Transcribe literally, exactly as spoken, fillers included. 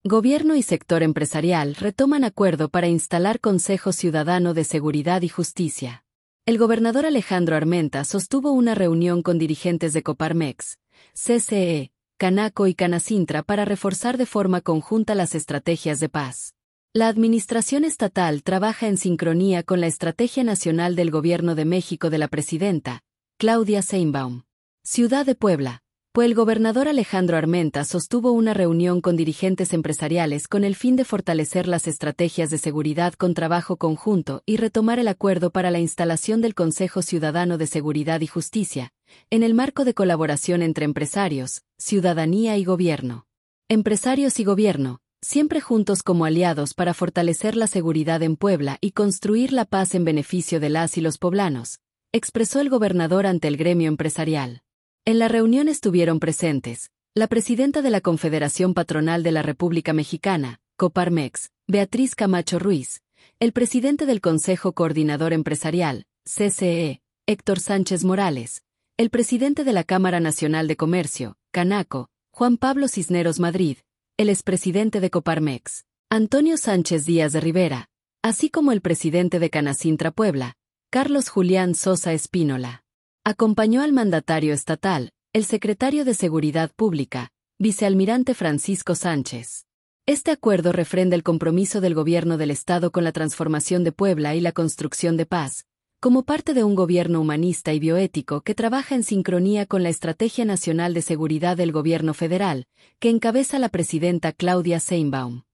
Gobierno y sector empresarial retoman acuerdo para instalar Consejo Ciudadano de Seguridad y Justicia. El gobernador Alejandro Armenta sostuvo una reunión con dirigentes de Coparmex, C C E, Canaco y Canacintra para reforzar de forma conjunta las estrategias de paz. La administración estatal trabaja en sincronía con la Estrategia Nacional del Gobierno de México de la presidenta, Claudia Sheinbaum. Ciudad de Puebla. Pues el gobernador Alejandro Armenta sostuvo una reunión con dirigentes empresariales con el fin de fortalecer las estrategias de seguridad con trabajo conjunto y retomar el acuerdo para la instalación del Consejo Ciudadano de Seguridad y Justicia, en el marco de colaboración entre empresarios, ciudadanía y gobierno. Empresarios y gobierno, siempre juntos como aliados para fortalecer la seguridad en Puebla y construir la paz en beneficio de las y los poblanos, expresó el gobernador ante el gremio empresarial. En la reunión estuvieron presentes la presidenta de la Confederación Patronal de la República Mexicana, Coparmex, Beatriz Camacho Ruiz, el presidente del Consejo Coordinador Empresarial, C C E, Héctor Sánchez Morales, el presidente de la Cámara Nacional de Comercio, Canaco, Juan Pablo Cisneros Madrid, el expresidente de Coparmex, Antonio Sánchez Díaz de Rivera, así como el presidente de Canacintra Puebla, Carlos Julián Sosa Espínola. Acompañó al mandatario estatal, el secretario de Seguridad Pública, vicealmirante Francisco Sánchez. Este acuerdo refrenda el compromiso del gobierno del Estado con la transformación de Puebla y la construcción de paz, como parte de un gobierno humanista y bioético que trabaja en sincronía con la Estrategia Nacional de Seguridad del Gobierno Federal, que encabeza la presidenta Claudia Sheinbaum.